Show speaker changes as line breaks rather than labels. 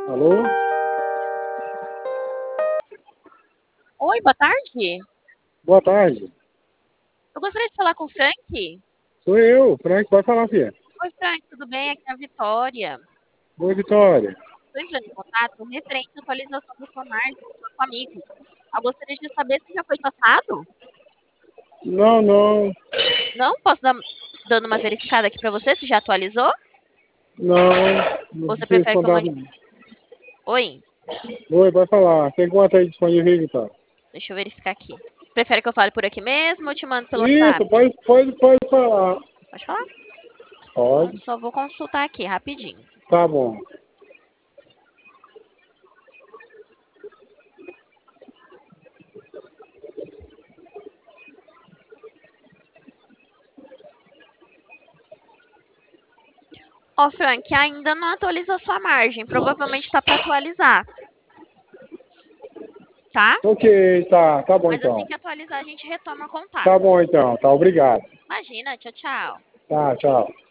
Alô?
Oi, boa tarde.
Boa tarde.
Eu gostaria de falar com o Frank.
Sou eu, Frank, pode falar, filha.
Oi, Frank, tudo bem? Aqui é a Vitória.
Boa Vitória.
Estou entrando em contato referente à atualização da sua margem com seu amigo. Eu gostaria de saber se já foi passado.
Não, não,
Não? Posso dar dando uma verificada aqui para você se já atualizou?
não, não
Ou você
fiz
prefere que eu
contato.
mande... Oi,
Oi, pode falar. Tem quanto aí disponível aí, Vitória?
deixa eu verificar aqui. Prefere que eu fale por aqui mesmo ou te mando pelo
Isso,
WhatsApp?
pode falar.
Pode falar? Então,
Pode.
só vou consultar aqui rapidinho.
Tá bom.
Ó, Frank, ainda não atualizou sua margem. Provavelmente está para atualizar, tá?
Ok, tá bom
Mas assim
então.
que atualizar, a gente retoma contato.
Tá bom então, tá, obrigado.
Imagina, tchau, tchau.
Tá, tchau.